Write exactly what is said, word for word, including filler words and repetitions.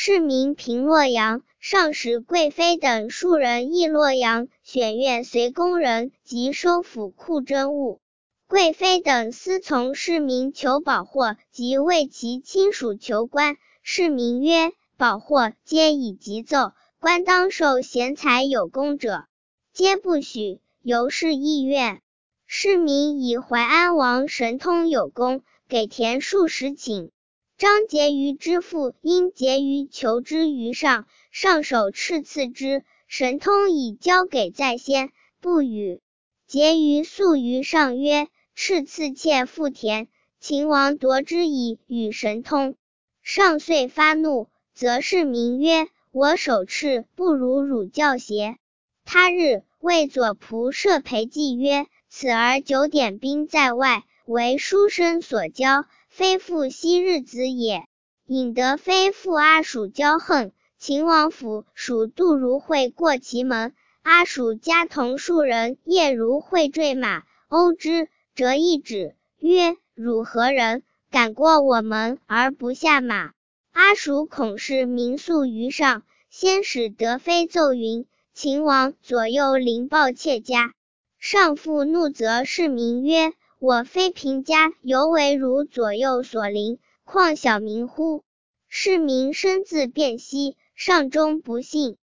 市民平洛阳，上使贵妃等数人诣洛阳选院随宫人及收府库珍物。贵妃等私从市民求宝货，及为其亲属求官。市民曰：宝货皆以急奏，官当受贤才有功者，皆不许，由是议院。市民以淮安王神通有功，给田数十顷。张婕妤之父因结于求之于上，上首敕赐之，神通已交给在先，不与。婕妤诉于上曰：敕赐妾复田，秦王夺之以与神通。上遂发怒，责市民曰：我守敕不如汝教邪？他日，谓左仆射裴寂曰：此儿九点兵在外，为书生所教，非复昔日子也。引得妃父阿属骄横，秦王府属杜如会过其门，阿属家同数人夜如会坠马，殴之，折一指，曰：汝何人？敢过我门而不下马？阿属恐是民诉于上，先使德妃奏云：秦王左右凌暴妾家。上父怒责市民曰：我非平家，犹为汝左右所凌，况小民乎？市民深自辨析，上终不信。